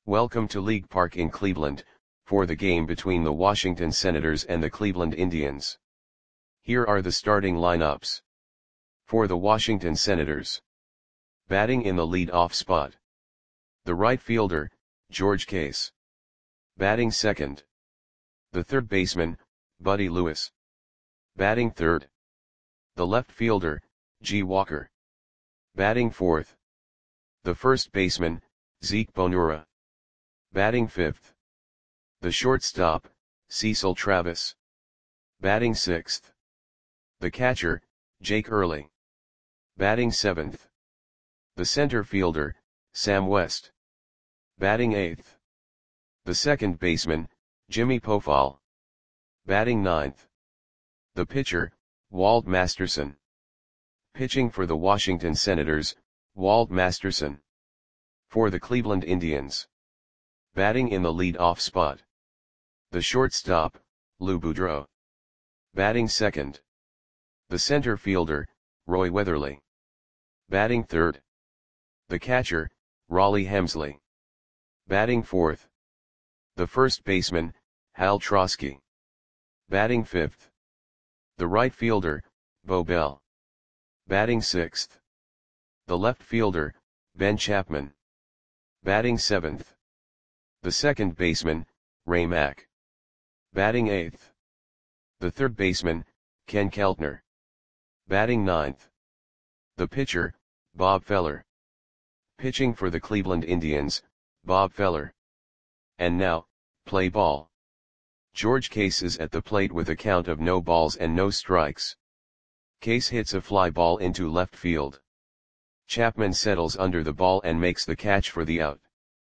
Welcome to League Park in Cleveland, for the game between the Washington Senators and the Cleveland Indians. Here are the starting lineups. For the Washington Senators. Batting in the lead-off spot. The right fielder, George Case. Batting second. The third baseman, Buddy Lewis. Batting third. The left fielder, G. Walker. Batting fourth. The first baseman, Zeke Bonura. Batting fifth. The shortstop, Cecil Travis. Batting sixth. The catcher, Jake Early. Batting seventh. The center fielder, Sam West. Batting eighth. The second baseman, Jimmy Pofall. Batting ninth. The pitcher, Walt Masterson. Pitching for the Washington Senators, Walt Masterson. For the Cleveland Indians. Batting in the lead-off spot. The shortstop, Lou Boudreau. Batting second. The center fielder, Roy Weatherly. Batting third. The catcher, Rollie Hemsley. Batting fourth. The first baseman, Hal Trosky. Batting fifth. The right fielder, Bo Bell. Batting sixth. The left fielder, Ben Chapman. Batting seventh. The second baseman, Ray Mack. Batting eighth. The third baseman, Ken Keltner. Batting ninth. The pitcher, Bob Feller. Pitching for the Cleveland Indians, Bob Feller. And now, play ball. George Case is at the plate with a count of no balls and no strikes. Case hits a fly ball into left field. Chapman settles under the ball and makes the catch for the out.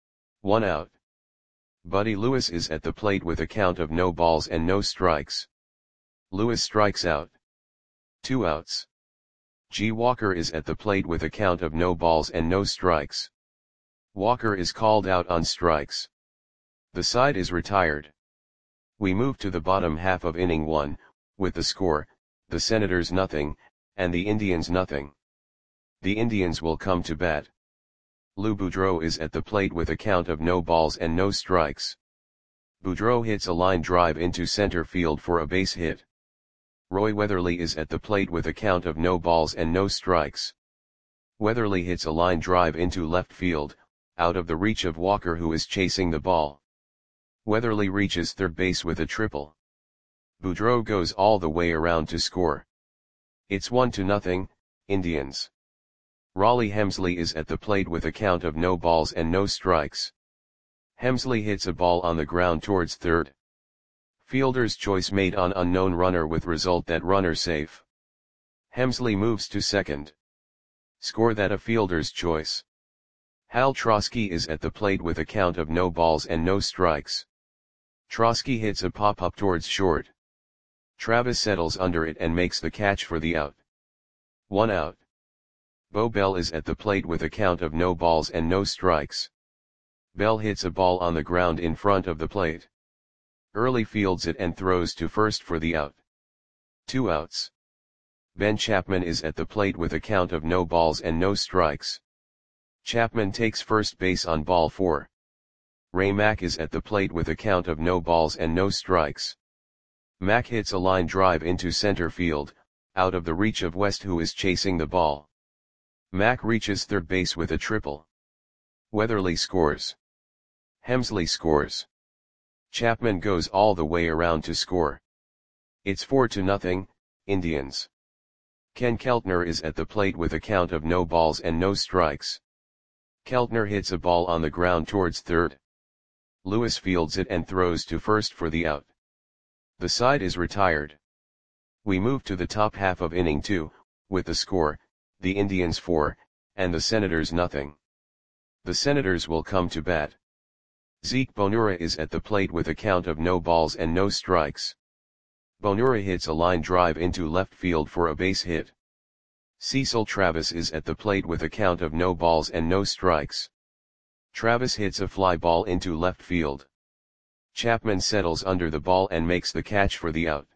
1 out. Buddy Lewis is at the plate with a count of no balls and no strikes. Lewis strikes out. 2 outs. G. Walker is at the plate with a count of no balls and no strikes. Walker is called out on strikes. The side is retired. We move to the bottom half of inning 1, with the score, the Senators nothing, and the Indians nothing. The Indians will come to bat. Lou Boudreau is at the plate with a count of no balls and no strikes. Boudreau hits a line drive into center field for a base hit. Roy Weatherly is at the plate with a count of no balls and no strikes. Weatherly hits a line drive into left field, out of the reach of Walker who is chasing the ball. Weatherly reaches third base with a triple. Boudreau goes all the way around to score. It's 1-0, Indians. Rollie Hemsley is at the plate with a count of no balls and no strikes. Hemsley hits a ball on the ground towards third. Fielder's choice made on unknown runner with result that runner safe. Hemsley moves to second. Score that a fielder's choice. Hal Trosky is at the plate with a count of no balls and no strikes. Trosky hits a pop-up towards short. Travis settles under it and makes the catch for the out. 1 out. Bo Bell is at the plate with a count of no balls and no strikes. Bell hits a ball on the ground in front of the plate. Early fields it and throws to first for the out. 2 outs. Ben Chapman is at the plate with a count of no balls and no strikes. Chapman takes first base on ball 4. Ray Mack is at the plate with a count of no balls and no strikes. Mack hits a line drive into center field, out of the reach of West who is chasing the ball. Mack reaches third base with a triple. Weatherly scores. Hemsley scores. Chapman goes all the way around to score. It's 4-0, Indians. Ken Keltner is at the plate with a count of no balls and no strikes. Keltner hits a ball on the ground towards third. Lewis fields it and throws to first for the out. The side is retired. We move to the top half of inning 2, with the score, the Indians 4, and the Senators nothing. The Senators will come to bat. Zeke Bonura is at the plate with a count of no balls and no strikes. Bonura hits a line drive into left field for a base hit. Cecil Travis is at the plate with a count of no balls and no strikes. Travis hits a fly ball into left field. Chapman settles under the ball and makes the catch for the out.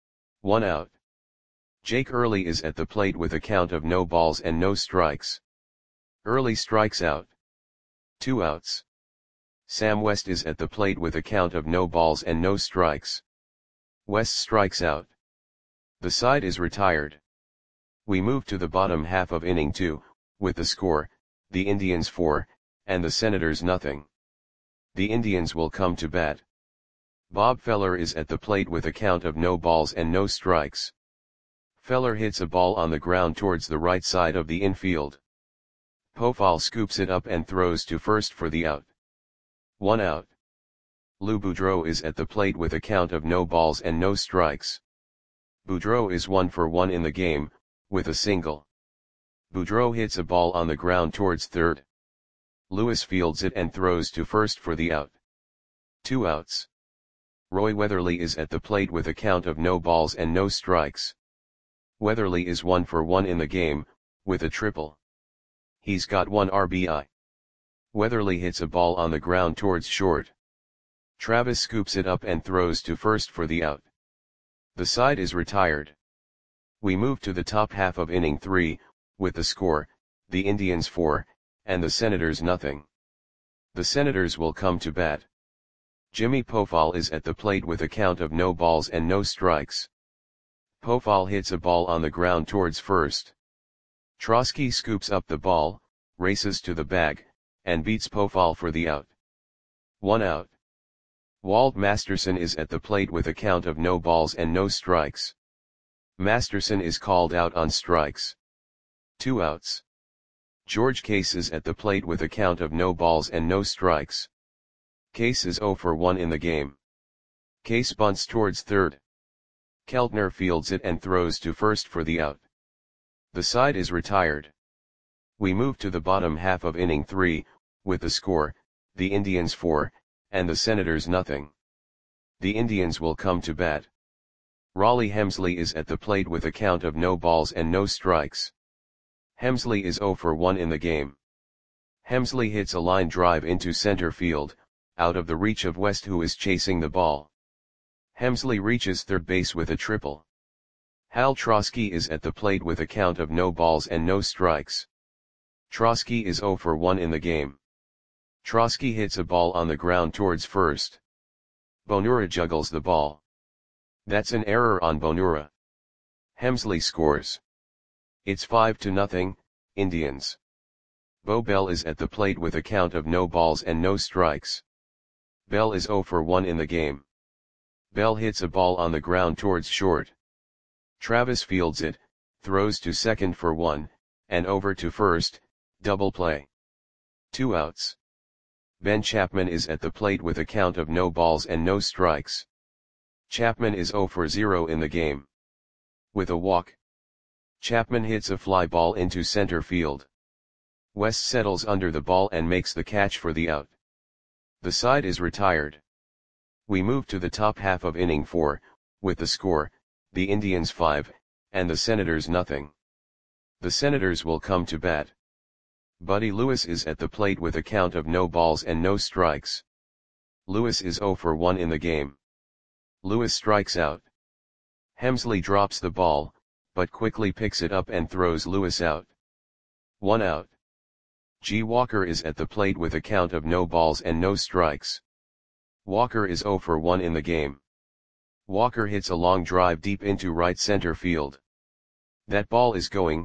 1 out. Jake Early is at the plate with a count of no balls and no strikes. Early strikes out. 2 outs. Sam West is at the plate with a count of no balls and no strikes. West strikes out. The side is retired. We move to the bottom half of inning 2, with the score, the Indians 4, and the Senators nothing. The Indians will come to bat. Bob Feller is at the plate with a count of no balls and no strikes. Feller hits a ball on the ground towards the right side of the infield. Pofall scoops it up and throws to first for the out. 1 out. Lou Boudreau is at the plate with a count of no balls and no strikes. Boudreau is 1 for 1 in the game, with a single. Boudreau hits a ball on the ground towards third. Lewis fields it and throws to first for the out. 2 outs. Roy Weatherly is at the plate with a count of no balls and no strikes. Weatherly is 1 for 1 in the game, with a triple. He's got 1 RBI. Weatherly hits a ball on the ground towards short. Travis scoops it up and throws to first for the out. The side is retired. We move to the top half of inning 3, with the score, the Indians 4, and the Senators nothing. The Senators will come to bat. Jimmy Pofall is at the plate with a count of no balls and no strikes. Pofall hits a ball on the ground towards first. Trosky scoops up the ball, races to the bag, and beats Pofall for the out. 1 out. Walt Masterson is at the plate with a count of no balls and no strikes. Masterson is called out on strikes. 2 outs. George Case is at the plate with a count of no balls and no strikes. Case is 0 for 1 in the game. Case bunts towards third. Keltner fields it and throws to first for the out. The side is retired. We move to the bottom half of inning 3, with the score, the Indians 4, and the Senators nothing. The Indians will come to bat. Raleigh Hemsley is at the plate with a count of no balls and no strikes. Hemsley is 0 for 1 in the game. Hemsley hits a line drive into center field, out of the reach of West, who is chasing the ball. Hemsley reaches third base with a triple. Hal Trosky is at the plate with a count of no balls and no strikes. Trosky is 0 for 1 in the game. Trosky hits a ball on the ground towards first. Bonura juggles the ball. That's an error on Bonura. Hemsley scores. It's 5-0, Indians. Bo Bell is at the plate with a count of no balls and no strikes. Bell is 0 for 1 in the game. Bell hits a ball on the ground towards short. Travis fields it, throws to second for 1, and over to first, double play. 2 outs. Ben Chapman is at the plate with a count of no balls and no strikes. Chapman is 0 for 0 in the game. With a walk. Chapman hits a fly ball into center field. West settles under the ball and makes the catch for the out. The side is retired. We move to the top half of inning 4, with the score, the Indians 5, and the Senators nothing. The Senators will come to bat. Buddy Lewis is at the plate with a count of no balls and no strikes. Lewis is 0 for 1 in the game. Lewis strikes out. Hemsley drops the ball, but quickly picks it up and throws Lewis out. 1 out. G. Walker is at the plate with a count of no balls and no strikes. Walker is 0 for 1 in the game. Walker hits a long drive deep into right center field. That ball is gone.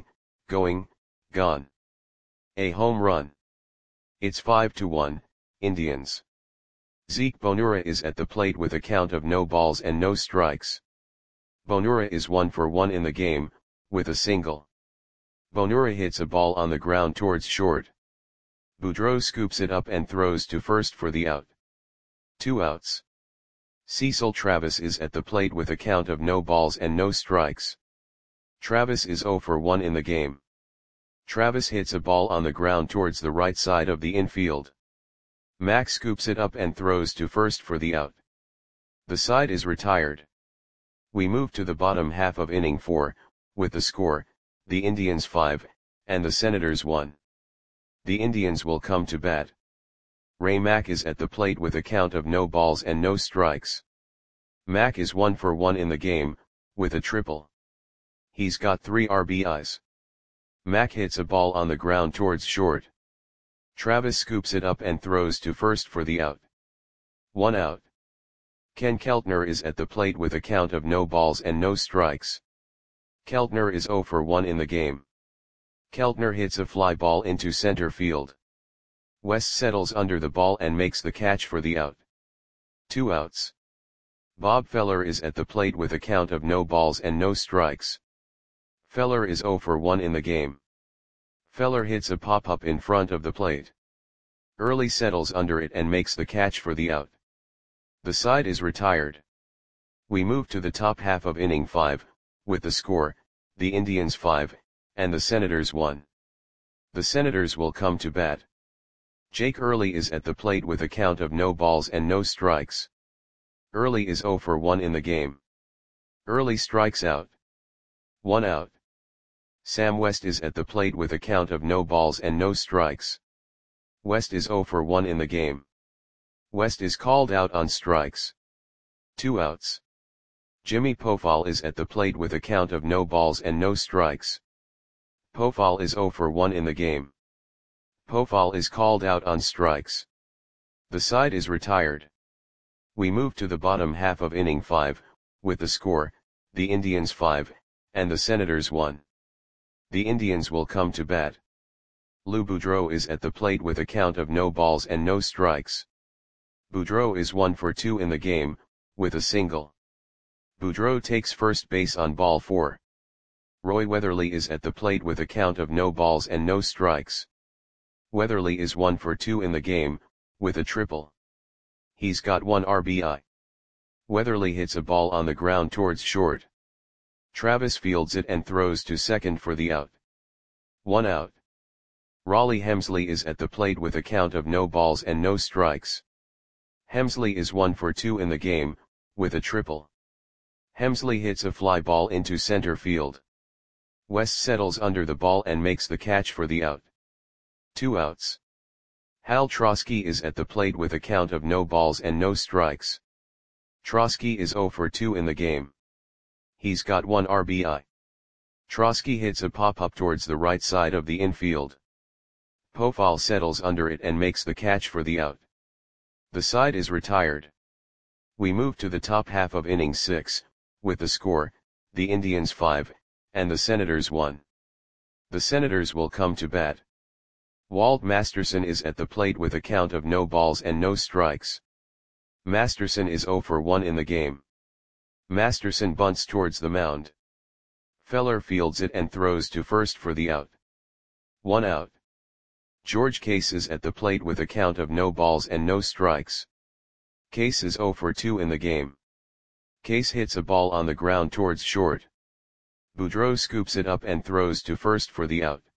A home run. It's 5-1, Indians. Zeke Bonura is at the plate with a count of no balls and no strikes. Bonura is 1 for 1 in the game, with a single. Bonura hits a ball on the ground towards short. Boudreau scoops it up and throws to first for the out. 2 outs. Cecil Travis is at the plate with a count of no balls and no strikes. Travis is 0 for 1 in the game. Travis hits a ball on the ground towards the right side of the infield. Mack scoops it up and throws to first for the out. The side is retired. We move to the bottom half of inning 4, with the score, the Indians 5, and the Senators 1. The Indians will come to bat. Ray Mack is at the plate with a count of no balls and no strikes. Mack is 1 for 1 in the game, with a triple. He's got 3 RBIs. Mack hits a ball on the ground towards short. Travis scoops it up and throws to first for the out. 1 out. Ken Keltner is at the plate with a count of no balls and no strikes. Keltner is 0 for 1 in the game. Keltner hits a fly ball into center field. West settles under the ball and makes the catch for the out. 2 outs. Bob Feller is at the plate with a count of no balls and no strikes. Feller is 0 for 1 in the game. Feller hits a pop-up in front of the plate. Early settles under it and makes the catch for the out. The side is retired. We move to the top half of inning 5, with the score, the Indians 5, and the Senators 1. The Senators will come to bat. Jake Early is at the plate with a count of no balls and no strikes. Early is 0 for 1 in the game. Early strikes out. 1 out. Sam West is at the plate with a count of no balls and no strikes. West is 0 for 1 in the game. West is called out on strikes. 2 outs. Jimmy Pofall is at the plate with a count of no balls and no strikes. Pofall is 0 for 1 in the game. Pofall is called out on strikes. The side is retired. We move to the bottom half of inning 5, with the score, the Indians 5, and the Senators 1. The Indians will come to bat. Lou Boudreau is at the plate with a count of no balls and no strikes. Boudreau is 1 for 2 in the game, with a single. Boudreau takes first base on ball 4. Roy Weatherly is at the plate with a count of no balls and no strikes. Weatherly is 1 for 2 in the game, with a triple. He's got 1 RBI. Weatherly hits a ball on the ground towards short. Travis fields it and throws to second for the out. 1 out. Raleigh Hemsley is at the plate with a count of no balls and no strikes. Hemsley is 1 for 2 in the game, with a triple. Hemsley hits a fly ball into center field. West settles under the ball and makes the catch for the out. 2 outs. Hal Trosky is at the plate with a count of no balls and no strikes. Trosky is 0 for 2 in the game. He's got 1 RBI. Trosky hits a pop-up towards the right side of the infield. Pofall settles under it and makes the catch for the out. The side is retired. We move to the top half of inning 6, with the score, the Indians 5, and the Senators 1. The Senators will come to bat. Walt Masterson is at the plate with a count of no balls and no strikes. Masterson is 0 for 1 in the game. Masterson bunts towards the mound. Feller fields it and throws to first for the out. 1 out. George Case is at the plate with a count of no balls and no strikes. Case is 0 for 2 in the game. Case hits a ball on the ground towards short. Boudreau scoops it up and throws to first for the out.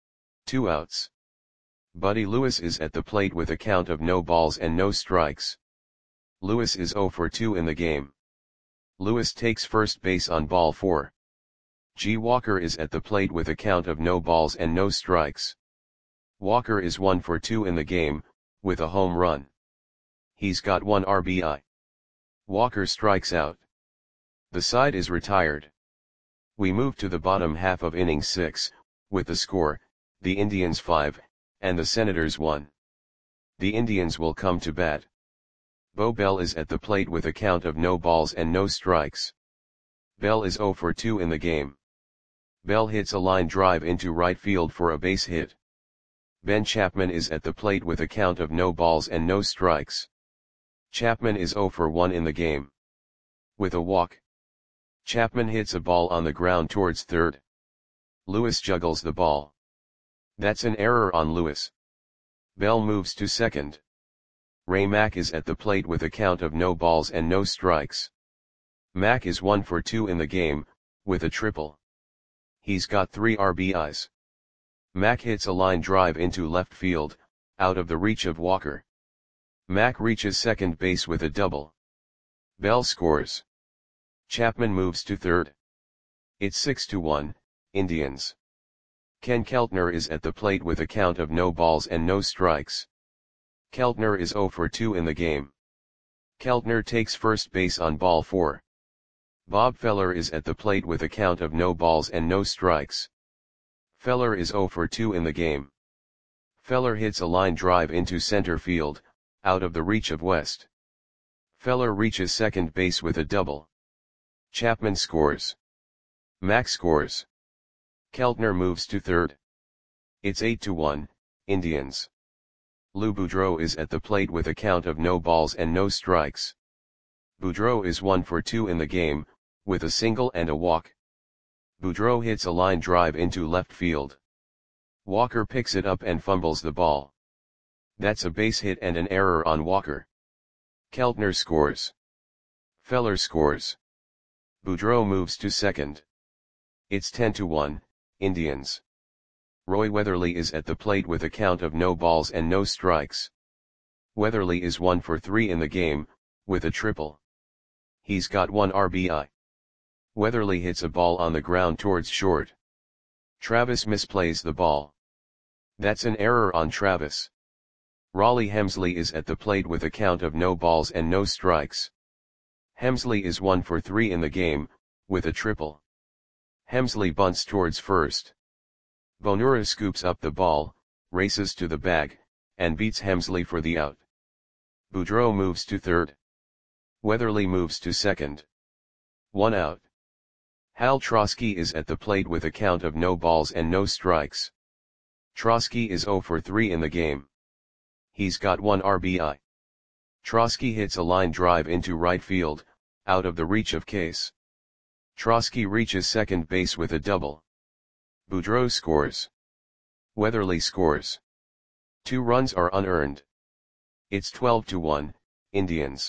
2 outs. Buddy Lewis is at the plate with a count of no balls and no strikes. Lewis is 0 for 2 in the game. Lewis takes first base on ball 4. G. Walker is at the plate with a count of no balls and no strikes. Walker is 1 for 2 in the game, with a home run. He's got 1 RBI. Walker strikes out. The side is retired. We move to the bottom half of inning 6, with the score, the Indians 5, and the Senators 1. The Indians will come to bat. Bo Bell is at the plate with a count of no balls and no strikes. Bell is 0 for 2 in the game. Bell hits a line drive into right field for a base hit. Ben Chapman is at the plate with a count of no balls and no strikes. Chapman is 0 for 1 in the game. With a walk. Chapman hits a ball on the ground towards third. Lewis juggles the ball. That's an error on Lewis. Bell moves to second. Ray Mack is at the plate with a count of no balls and no strikes. Mack is 1 for 2 in the game, with a triple. He's got 3 RBIs. Mack hits a line drive into left field, out of the reach of Walker. Mack reaches second base with a double. Bell scores. Chapman moves to third. It's 6-1, Indians. Ken Keltner is at the plate with a count of no balls and no strikes. Keltner is 0 for 2 in the game. Keltner takes first base on ball 4. Bob Feller is at the plate with a count of no balls and no strikes. Feller is 0 for 2 in the game. Feller hits a line drive into center field, out of the reach of West. Feller reaches second base with a double. Chapman scores. Mack scores. Keltner moves to third. It's 8-1, Indians. Lou Boudreau is at the plate with a count of no balls and no strikes. Boudreau is 1 for 2 in the game, with a single and a walk. Boudreau hits a line drive into left field. Walker picks it up and fumbles the ball. That's a base hit and an error on Walker. Keltner scores. Feller scores. Boudreau moves to second. It's 10-1, Indians. Roy Weatherly is at the plate with a count of no balls and no strikes. Weatherly is 1 for 3 in the game, with a triple. He's got 1 RBI. Weatherly hits a ball on the ground towards short. Travis misplays the ball. That's an error on Travis. Raleigh Hemsley is at the plate with a count of no balls and no strikes. Hemsley is 1 for 3 in the game, with a triple. Hemsley bunts towards first. Bonura scoops up the ball, races to the bag, and beats Hemsley for the out. Boudreau moves to third. Weatherly moves to second. 1 out. Hal Trosky is at the plate with a count of no balls and no strikes. Trosky is 0 for 3 in the game. He's got 1 RBI. Trosky hits a line drive into right field, out of the reach of Case. Trosky reaches second base with a double. Boudreau scores. Weatherly scores. 2 runs are unearned. It's 12-1, Indians.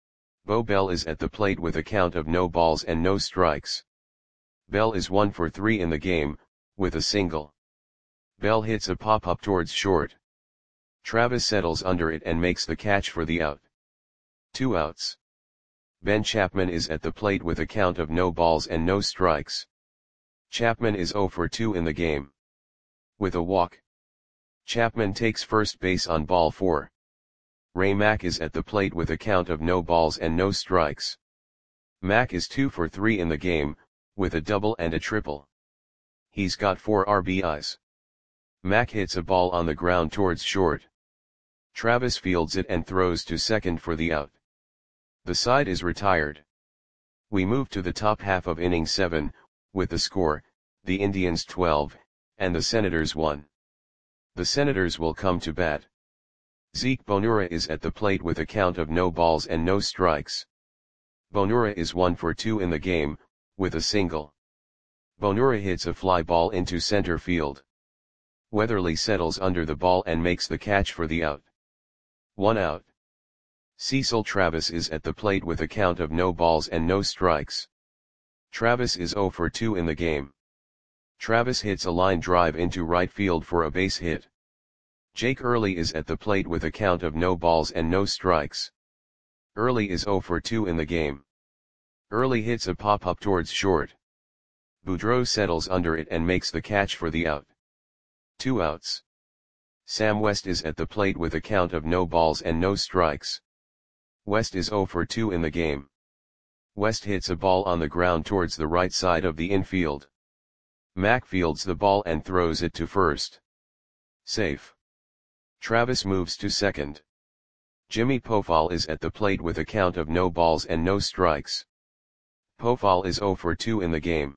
Bo Bell is at the plate with a count of no balls and no strikes. Bell is 1 for 3 in the game, with a single. Bell hits a pop-up towards short. Travis settles under it and makes the catch for the out. 2 outs. Ben Chapman is at the plate with a count of no balls and no strikes. Chapman is 0 for 2 in the game. With a walk. Chapman takes first base on ball 4. Ray Mack is at the plate with a count of no balls and no strikes. Mack is 2 for 3 in the game, with a double and a triple. He's got 4 RBIs. Mack hits a ball on the ground towards short. Travis fields it and throws to second for the out. The side is retired. We move to the top half of inning 7, with the score, the Indians 12, and the Senators 1. The Senators will come to bat. Zeke Bonura is at the plate with a count of no balls and no strikes. Bonura is 1 for 2 in the game, with a single. Bonura hits a fly ball into center field. Weatherly settles under the ball and makes the catch for the out. 1 out. Cecil Travis is at the plate with a count of no balls and no strikes. Travis is 0 for 2 in the game. Travis hits a line drive into right field for a base hit. Jake Early is at the plate with a count of no balls and no strikes. Early is 0 for 2 in the game. Early hits a pop-up towards short. Boudreau settles under it and makes the catch for the out. 2 outs. Sam West is at the plate with a count of no balls and no strikes. West is 0 for 2 in the game. West hits a ball on the ground towards the right side of the infield. Mack fields the ball and throws it to first. Safe. Travis moves to second. Jimmy Pofall is at the plate with a count of no balls and no strikes. Pofall is 0 for 2 in the game.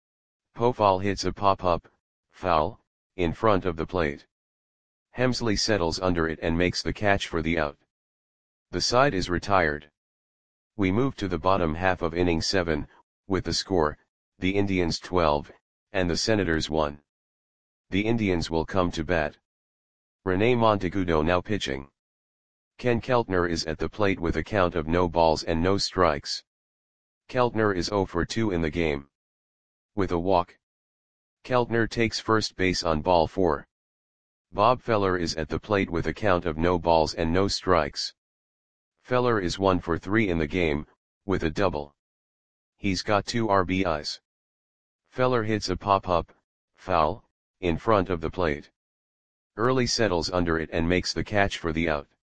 Pofall hits a pop-up, foul, in front of the plate. Hemsley settles under it and makes the catch for the out. The side is retired. We move to the bottom half of inning 7, with the score, the Indians 12, and the Senators 1. The Indians will come to bat. Rene Monteagudo now pitching. Ken Keltner is at the plate with a count of no balls and no strikes. Keltner is 0 for 2 in the game. With a walk. Keltner takes first base on ball 4. Bob Feller is at the plate with a count of no balls and no strikes. Feller is 1 for 3 in the game, with a double. He's got 2 RBIs. Feller hits a pop-up, foul, in front of the plate. Early settles under it and makes the catch for the out.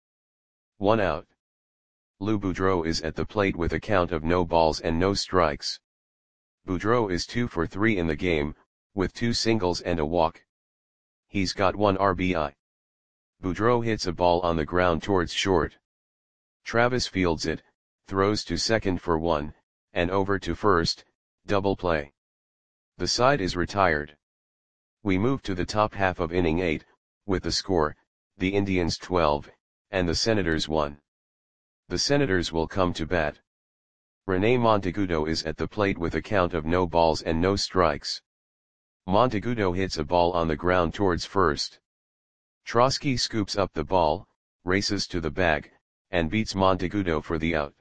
1 out. Lou Boudreau is at the plate with a count of no balls and no strikes. Boudreau is 2 for 3 in the game, with 2 singles and a walk. He's got 1 RBI. Boudreau hits a ball on the ground towards short. Travis fields it, throws to second for one, and over to first, double play. The side is retired. We move to the top half of inning 8, with the score, the Indians 12, and the Senators 1. The Senators will come to bat. René Monteagudo is at the plate with a count of no balls and no strikes. Monteagudo hits a ball on the ground towards first. Trosky scoops up the ball, races to the bag, and beats Monteagudo for the out.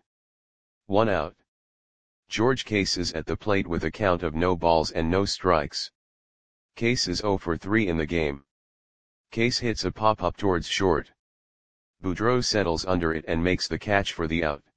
1 out. George Case is at the plate with a count of no balls and no strikes. Case is 0 for 3 in the game. Case hits a pop-up towards short. Boudreau settles under it and makes the catch for the out.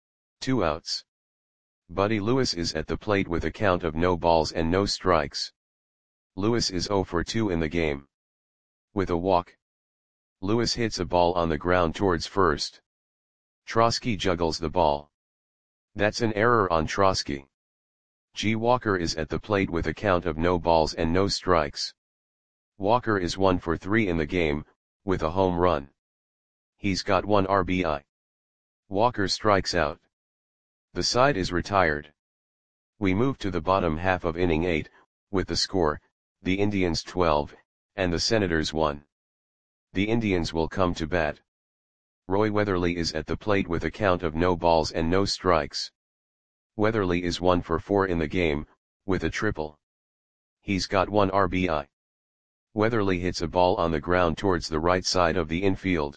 2 outs. Buddy Lewis is at the plate with a count of no balls and no strikes. Lewis is 0 for 2 in the game. With a walk, Lewis hits a ball on the ground towards first. Trosky juggles the ball. That's an error on Trosky. G. Walker is at the plate with a count of no balls and no strikes. Walker is 1 for 3 in the game, with a home run. He's got 1 RBI. Walker strikes out. The side is retired. We move to the bottom half of inning 8, with the score, the Indians 12, and the Senators 1. The Indians will come to bat. Roy Weatherly is at the plate with a count of no balls and no strikes. Weatherly is 1 for 4 in the game, with a triple. He's got 1 RBI. Weatherly hits a ball on the ground towards the right side of the infield.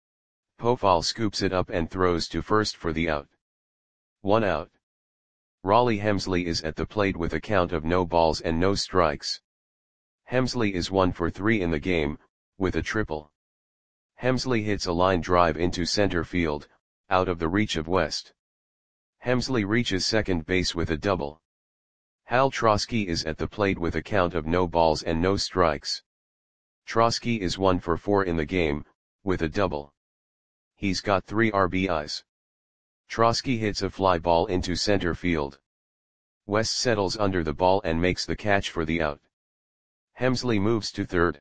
Pofall scoops it up and throws to first for the out. 1 out. Raleigh Hemsley is at the plate with a count of no balls and no strikes. Hemsley is 1 for 3 in the game, with a triple. Hemsley hits a line drive into center field, out of the reach of West. Hemsley reaches second base with a double. Hal Trosky is at the plate with a count of no balls and no strikes. Trosky is 1 for 4 in the game, with a double. He's got 3 RBIs. Trosky hits a fly ball into center field. West settles under the ball and makes the catch for the out. Hemsley moves to third.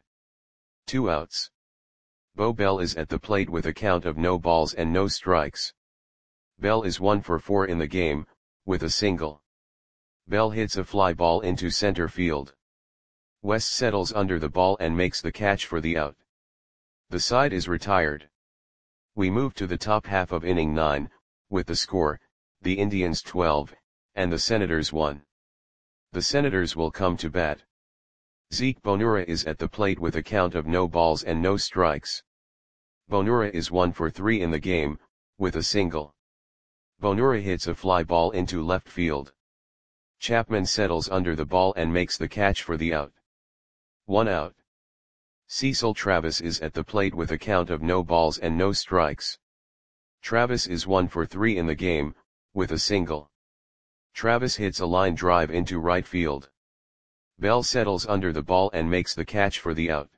2 outs. Bo Bell is at the plate with a count of no balls and no strikes. Bell is 1 for 4 in the game, with a single. Bell hits a fly ball into center field. West settles under the ball and makes the catch for the out. The side is retired. We move to the top half of inning 9, with the score, the Indians 12, and the Senators 1. The Senators will come to bat. Zeke Bonura is at the plate with a count of no balls and no strikes. Bonura is 1 for 3 in the game, with a single. Bonura hits a fly ball into left field. Chapman settles under the ball and makes the catch for the out. 1 out. Cecil Travis is at the plate with a count of no balls and no strikes. Travis is 1 for 3 in the game, with a single. Travis hits a line drive into right field. Bell settles under the ball and makes the catch for the out.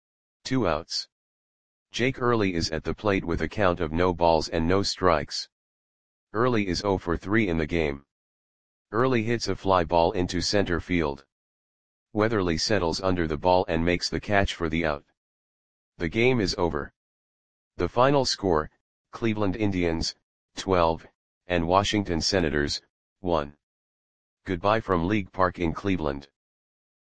2 outs. Jake Early is at the plate with a count of no balls and no strikes. Early is 0 for 3 in the game. Early hits a fly ball into center field. Weatherly settles under the ball and makes the catch for the out. The game is over. The final score, Cleveland Indians, 12, and Washington Senators, 1. Goodbye from League Park in Cleveland.